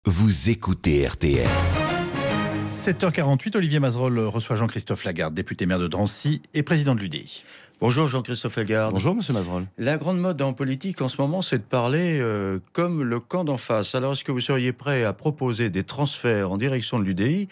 Vous écoutez RTL. 7h48, Olivier Mazerolle reçoit Jean-Christophe Lagarde, député maire de Drancy et président de l'UDI. Bonjour Jean-Christophe Lagarde. Bonjour Monsieur Mazerolle. La grande mode en politique en ce moment, c'est de parler comme le camp d'en face. Alors est-ce que vous seriez prêt à proposer des transferts en direction de l'UDI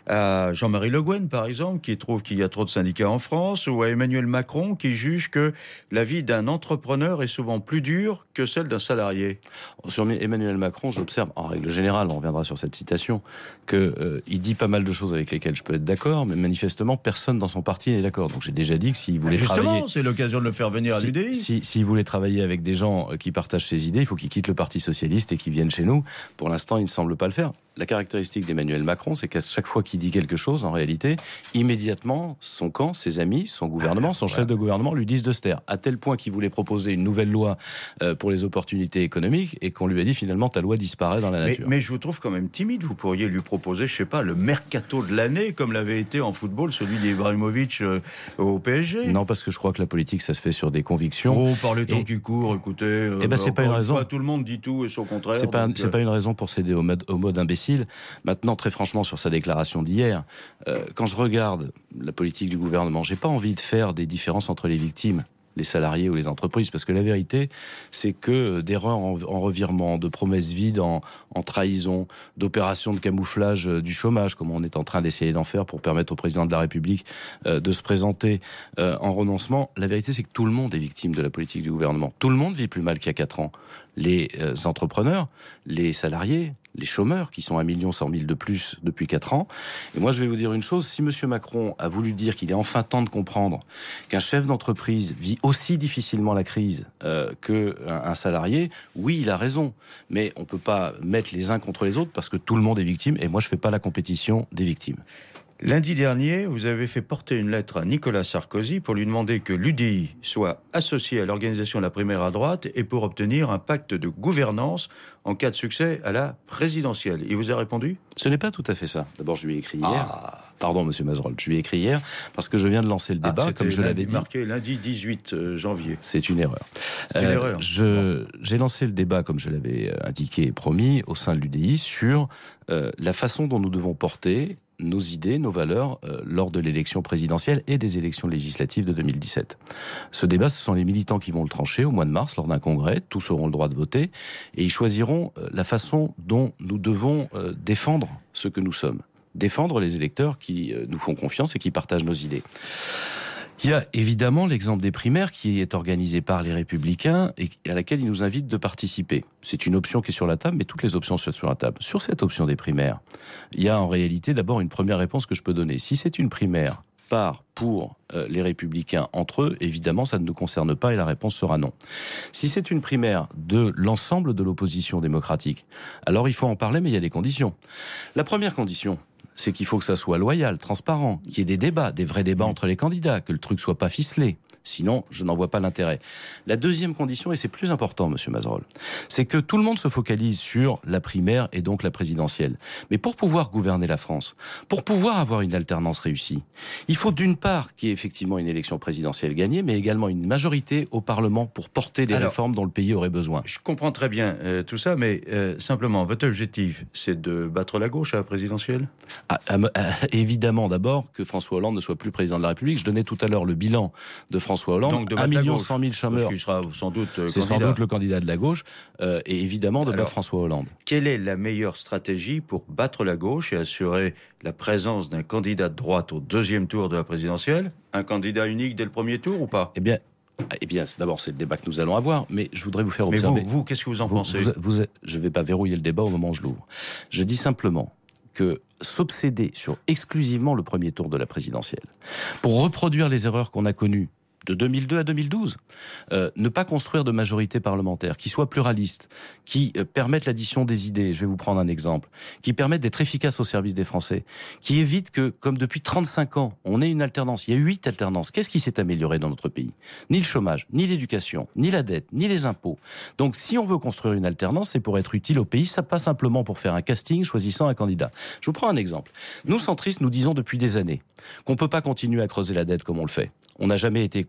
à Jean-Marie Le Guen par exemple, qui trouve qu'il y a trop de syndicats en France, ou à Emmanuel Macron qui juge que la vie d'un entrepreneur est souvent plus dure que celle d'un salarié? Sur Emmanuel Macron, j'observe, en règle générale, on reviendra sur cette citation, qu'il dit pas mal de choses avec lesquelles je peux être d'accord, mais manifestement personne dans son parti n'est d'accord. Donc j'ai déjà dit que s'il voulait travailler... c'est l'occasion de le faire venir à l'UDI. S'il voulait travailler avec des gens qui partagent ses idées, il faut qu'il quitte le Parti Socialiste et qu'il vienne chez nous. Pour l'instant, il ne semble pas le faire. La caractéristique d'Emmanuel Macron, c'est qu'à chaque fois qu'il dit quelque chose, en réalité, immédiatement, son camp, ses amis, son gouvernement, son chef de gouvernement lui disent de se taire. À tel point qu'il voulait proposer une nouvelle loi pour les opportunités économiques et qu'on lui a dit finalement ta loi disparaît dans la nature. Mais je vous trouve quand même timide. Vous pourriez lui proposer, je sais pas, le mercato de l'année, comme l'avait été en football celui d'Ibrahimovic au PSG. Non, parce que je crois que la politique, ça se fait sur des convictions. Oh, par les temps qui courent, écoutez. C'est pas une raison. Tout le monde dit tout et son contraire. C'est pas une raison pour céder au mode imbécile. Maintenant, très franchement, sur sa déclaration d'hier, quand je regarde la politique du gouvernement, j'ai pas envie de faire des différences entre les victimes, les salariés ou les entreprises, parce que la vérité, c'est que d'erreurs en revirement, de promesses vides en trahison, d'opérations de camouflage du chômage, comme on est en train d'essayer d'en faire pour permettre au président de la République de se présenter en renoncement, la vérité, c'est que tout le monde est victime de la politique du gouvernement. Tout le monde vit plus mal qu'il y a 4 ans. Les entrepreneurs, les salariés, les chômeurs, qui sont 1 100 000 de plus depuis 4 ans. Et moi, je vais vous dire une chose, si M. Macron a voulu dire qu'il est enfin temps de comprendre qu'un chef d'entreprise vit aussi difficilement la crise qu'un salarié, oui, il a raison. Mais on ne peut pas mettre les uns contre les autres parce que tout le monde est victime, et moi, je ne fais pas la compétition des victimes. Lundi dernier, vous avez fait porter une lettre à Nicolas Sarkozy pour lui demander que l'UDI soit associée à l'organisation de la primaire à droite et pour obtenir un pacte de gouvernance en cas de succès à la présidentielle. Il vous a répondu ? Ce n'est pas tout à fait ça. D'abord, je lui ai écrit hier. Pardon, Monsieur Mazerolle, je lui ai écrit hier parce que je viens de lancer le débat, comme je l'avais dit. Marqué lundi 18 janvier. C'est une erreur. C'est une erreur. J'ai lancé le débat, comme je l'avais indiqué et promis, au sein de l'UDI, sur la façon dont nous devons porter nos idées, nos valeurs, lors de l'élection présidentielle et des élections législatives de 2017. Ce débat, ce sont les militants qui vont le trancher au mois de mars, lors d'un congrès. Tous auront le droit de voter et ils choisiront la façon dont nous devons défendre ce que nous sommes. Défendre les électeurs qui nous font confiance et qui partagent nos idées. Il y a évidemment l'exemple des primaires qui est organisé par les Républicains et à laquelle ils nous invitent de participer. C'est une option qui est sur la table, mais toutes les options sont sur la table. Sur cette option des primaires, il y a en réalité d'abord une première réponse que je peux donner. Si c'est une primaire pour les Républicains entre eux, évidemment, ça ne nous concerne pas et la réponse sera non. Si c'est une primaire de l'ensemble de l'opposition démocratique, alors il faut en parler, mais il y a des conditions. La première condition, c'est qu'il faut que ça soit loyal, transparent, qu'il y ait des débats, des vrais débats entre les candidats, que le truc soit pas ficelé. Sinon, je n'en vois pas l'intérêt. La deuxième condition, et c'est plus important, Monsieur Mazerolle, c'est que tout le monde se focalise sur la primaire et donc la présidentielle. Mais pour pouvoir gouverner la France, pour pouvoir avoir une alternance réussie, il faut d'une part qu'il y ait effectivement une élection présidentielle gagnée, mais également une majorité au Parlement pour porter des réformes dont le pays aurait besoin. Je comprends très bien tout ça, mais simplement, votre objectif, c'est de battre la gauche à la présidentielle ? Évidemment, d'abord, que François Hollande ne soit plus président de la République. Je donnais tout à l'heure le bilan de François Hollande, donc 1 100 000 chômeurs. Qui sera sans doute c'est sans doute le candidat de la gauche, et évidemment de battre François Hollande. Quelle est la meilleure stratégie pour battre la gauche et assurer la présence d'un candidat de droite au deuxième tour de la présidentielle ? Un candidat unique dès le premier tour ou pas ? Eh bien, d'abord, c'est le débat que nous allons avoir, mais je voudrais vous faire observer... Mais vous, qu'est-ce que vous en pensez ? Je ne vais pas verrouiller le débat au moment où je l'ouvre. Je dis simplement que s'obséder sur exclusivement le premier tour de la présidentielle, pour reproduire les erreurs qu'on a connues de 2002 à 2012, ne pas construire de majorité parlementaire qui soit pluraliste, qui permette l'addition des idées, je vais vous prendre un exemple, qui permette d'être efficace au service des Français, qui évite que, comme depuis 35 ans, on ait une alternance. Il y a 8 alternances. Qu'est-ce qui s'est amélioré dans notre pays ? Ni le chômage, ni l'éducation, ni la dette, ni les impôts. Donc si on veut construire une alternance, c'est pour être utile au pays, ça pas simplement pour faire un casting choisissant un candidat. Je vous prends un exemple. Nous, centristes, nous disons depuis des années qu'on ne peut pas continuer à creuser la dette comme on le fait. On n'a jamais été écoutés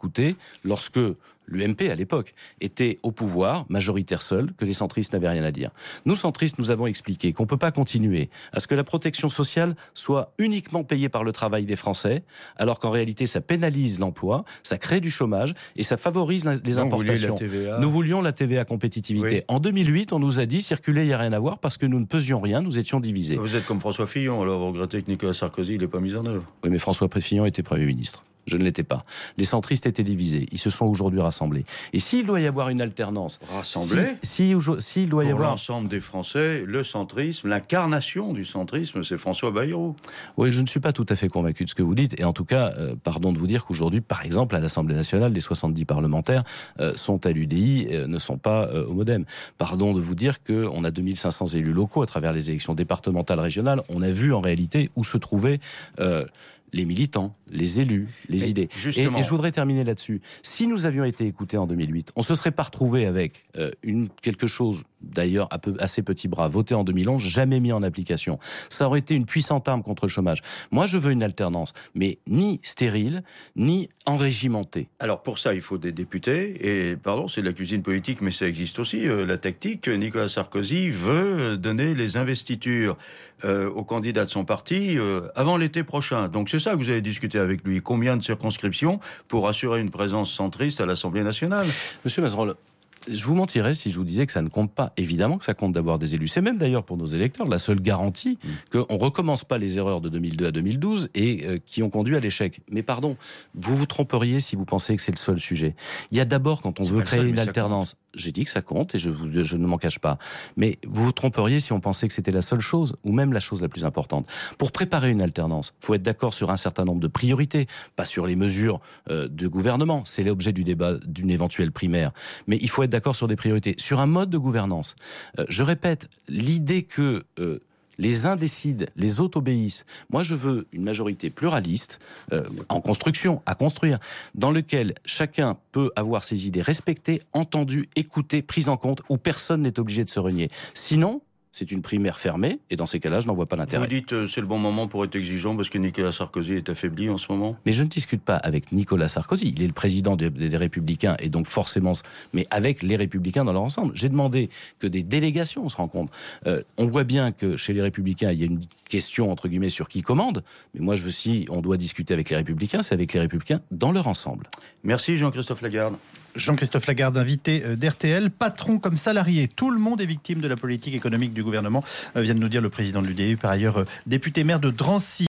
écouté lorsque l'UMP, à l'époque, était au pouvoir, majoritaire seul, que les centristes n'avaient rien à dire. Nous, centristes, nous avons expliqué qu'on ne peut pas continuer à ce que la protection sociale soit uniquement payée par le travail des Français, alors qu'en réalité, ça pénalise l'emploi, ça crée du chômage et ça favorise les importations. Nous voulions la TVA compétitivité. Oui. En 2008, on nous a dit, circuler, il n'y a rien à voir, parce que nous ne pesions rien, nous étions divisés. Vous êtes comme François Fillon, alors vous regrettez que Nicolas Sarkozy n'ait pas mis en œuvre. Oui, mais François Fillon était Premier ministre. Je ne l'étais pas. Les centristes étaient divisés. Ils se sont aujourd'hui rassemblés. Et s'il doit y avoir une alternance... Rassemblés s'il doit y avoir... l'ensemble des Français, le centrisme, l'incarnation du centrisme, c'est François Bayrou. Oui, je ne suis pas tout à fait convaincu de ce que vous dites. Et en tout cas, pardon de vous dire qu'aujourd'hui, par exemple, à l'Assemblée nationale, les 70 parlementaires sont à l'UDI, ne sont pas au MoDem. Pardon de vous dire qu'on a 2500 élus locaux à travers les élections départementales, régionales. On a vu en réalité où se trouvaient... les militants, les élus, les idées. Et je voudrais terminer là-dessus. Si nous avions été écoutés en 2008, on ne se serait pas retrouvé avec quelque chose, d'ailleurs assez petit bras, voté en 2011, jamais mis en application. Ça aurait été une puissante arme contre le chômage. Moi, je veux une alternance, mais ni stérile, ni enrégimentée. Alors pour ça, il faut des députés, et pardon, c'est de la cuisine politique, mais ça existe aussi, la tactique. Nicolas Sarkozy veut donner les investitures aux candidats de son parti avant l'été prochain. Donc c'est ça que vous avez discuté avec lui. Combien de circonscriptions pour assurer une présence centriste à l'Assemblée nationale ? Monsieur Mazerolle, je vous mentirais si je vous disais que ça ne compte pas. Évidemment que ça compte d'avoir des élus. C'est même d'ailleurs pour nos électeurs la seule garantie qu'on ne recommence pas les erreurs de 2002 à 2012 et qui ont conduit à l'échec. Mais pardon, vous vous tromperiez si vous pensez que c'est le seul sujet. Il y a d'abord, quand on veut créer une alternance, j'ai dit que ça compte et je ne m'en cache pas. Mais vous vous tromperiez si on pensait que c'était la seule chose ou même la chose la plus importante. Pour préparer une alternance, il faut être d'accord sur un certain nombre de priorités, pas sur les mesures de gouvernement. C'est l'objet du débat d'une éventuelle primaire. Mais il faut être d'accord sur des priorités, sur un mode de gouvernance. Je répète, l'idée que les uns décident, les autres obéissent. Moi, je veux une majorité pluraliste, en construction, à construire, dans lequel chacun peut avoir ses idées respectées, entendues, écoutées, prises en compte, où personne n'est obligé de se renier. Sinon, c'est une primaire fermée, et dans ces cas-là, je n'en vois pas l'intérêt. Vous dites c'est le bon moment pour être exigeant parce que Nicolas Sarkozy est affaibli en ce moment ? Mais je ne discute pas avec Nicolas Sarkozy. Il est le président des Républicains, et donc forcément, mais avec les Républicains dans leur ensemble. J'ai demandé que des délégations se rencontrent. On voit bien que chez les Républicains, il y a une question, entre guillemets, sur qui commande. Mais moi, si on doit discuter avec les Républicains, c'est avec les Républicains dans leur ensemble. Merci Jean-Christophe Lagarde. Jean-Christophe Lagarde, invité d'RTL, patron comme salarié. Tout le monde est victime de la politique économique du gouvernement, vient de nous dire le président de l'UDI, par ailleurs député maire de Drancy.